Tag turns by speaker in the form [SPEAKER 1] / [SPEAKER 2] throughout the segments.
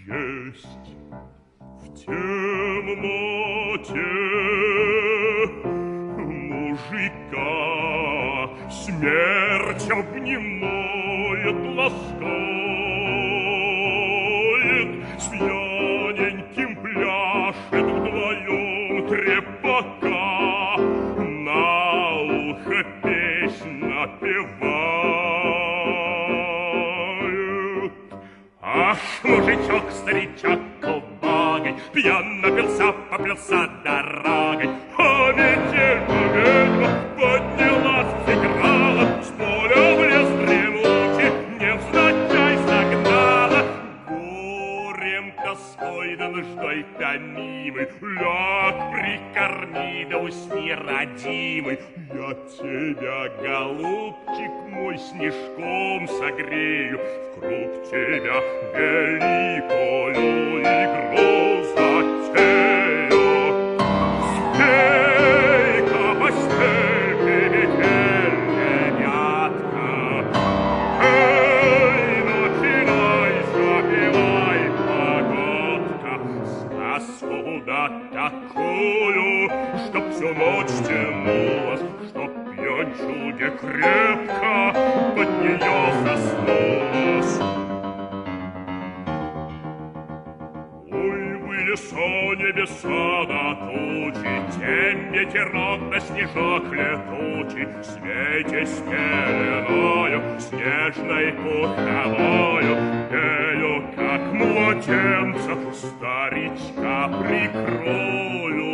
[SPEAKER 1] есть в темноте мужика смерть обнимает, ласкает, с пьяненьким пляшет вдвоем трепака, на ухо песнь напевает. Аж мужичок, старичок, убогий, пьян напился, поплелся дорогой. А ведьма, ведьма, поднялась, сыграла, с поля в лес дремучий, невзначай согнала. Горем, тоской да нуждой томимый, ляг, прикорми да усни, родимый. Я тебя, голубчик мой, снежком согрею, вкруг тебя великую игру затею. Спей-ка, поспей, певитель, ребятка, эй, начинай, запевай, погодка, сказку да такую, чтоб всю ночь тянулась, чтоб пьянчуге крепко под нее заснулась. Ой, вы леса, небеса да тучи, тем ветерок да снежок летучий, светясь пеленою, снежной пуховою, пею, как младенца, старичка прикрою.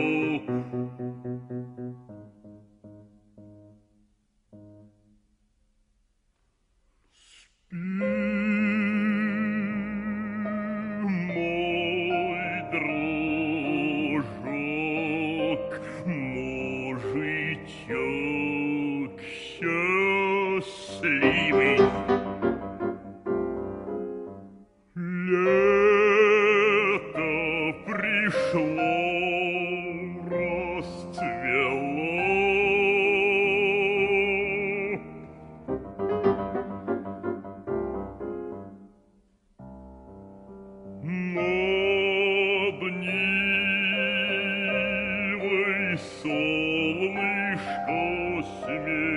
[SPEAKER 1] Мой дружок, мужичок счастливый, лето пришло, расцвело. Над Нивой солнышко смеется.